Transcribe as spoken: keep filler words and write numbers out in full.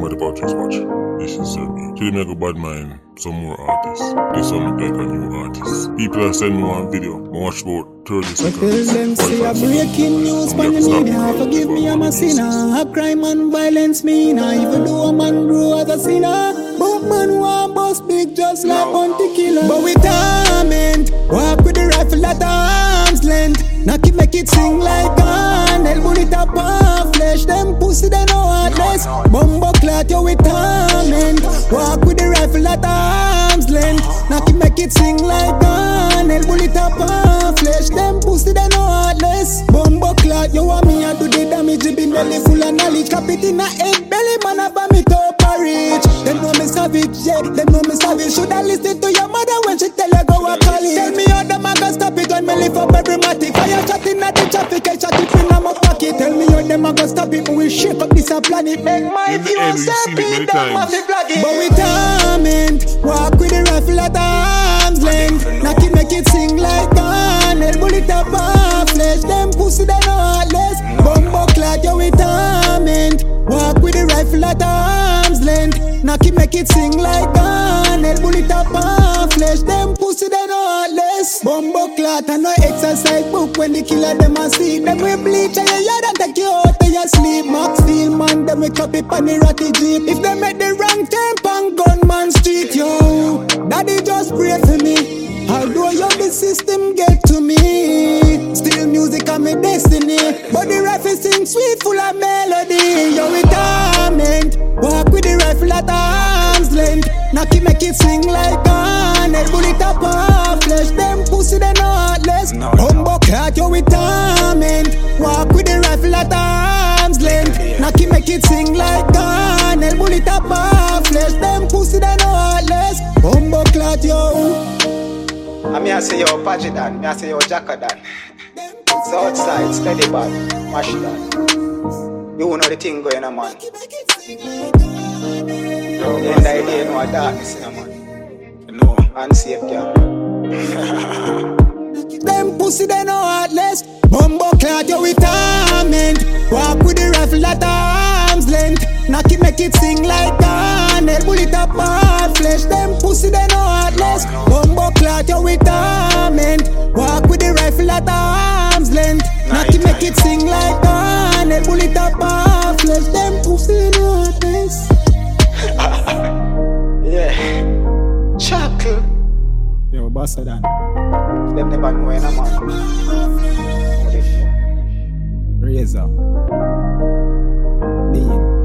for the Patrick's watch. This is uh, me. Today me I go bad mind some more artists. This one like a new artist. People are sending me one video. I watch about thirty seconds. Tell them say a breaking news from the media. Forgive me, I'm a sinner. A crime and violence me now. Even though a man grew as a sinner. But man want boss big just like Bounty Killer. But we torment. Walk with the rifle at arm's length. Now keep make it sing like an elbow it up on flesh. Them pussy they know heartless. Bumbo clot yo with torment. Walk with the rifle at arm's length. Now keep make it sing like an elbow it up on flesh. Them pussy they know heartless. Bumbo clot yo want me and do the damage. It be belly full of knowledge. Cap it in a head belly man a bomb it up a reach. Them know me savage yeah. Them know me savage. Shoulda listen to your mother when she tell you go a college. Tell me how the man can stop it when me lift up every matic. Fire chatting at the traffic, I chat it in my pocket. Tell me how them a go stop it, but we shake up this a planet. Make my view and step in, them have the flag. But we torment, walk with the rifle at arm's length. Knock it, make it sing like an head bullet up our flesh. Them pussy they know heartless. Bumbo clot, yo we torment. Walk with the rifle at arm's length. Knock it, make it sing like an head bullet up our flesh. Them pussy they know heartless. Bumbo clot and no exercise book. When the killer them a see them we bleach and your yard and take you out of your sleep. Max Steel man them we copy pan the ratty jeep. If they make the wrong turn pan gunman street yo, daddy just pray for me. Although yo the system get to me, still music and me destiny. But the rifle sing sweet full of melody. Yo we torment, walk with the rifle at arm's length. Knock it make it sing like an head bullet up our flesh. Them pussy they know heartless. Bumbo clot yo we torment. Walk with the rifle at arm's length. Knock it make it sing like an head bullet up our flesh. Them pussy they know heartless. Bumbo clot yo. I mean I say yo Pajidan, I say yo Jackadan. Southside, steady bad, mash that. You know the thing going on man. The end of the day no darkness in a man. No, unsafe girl. Them pussy they know heartless. Bumbo clot yo with torment. Walk with the rifle at arm's length. Knock it make it sing like an head bullet up our flesh. Them pussy they know heartless. Bumbo clot yo with torment. Walk with the rifle at arm's length. Knock it make it sing like an head bullet up our flesh. Them pussy they know heartless. Yeah. Chuckle. Yo, Bassa Dan. Them never know when I'm on. Razor. Dean.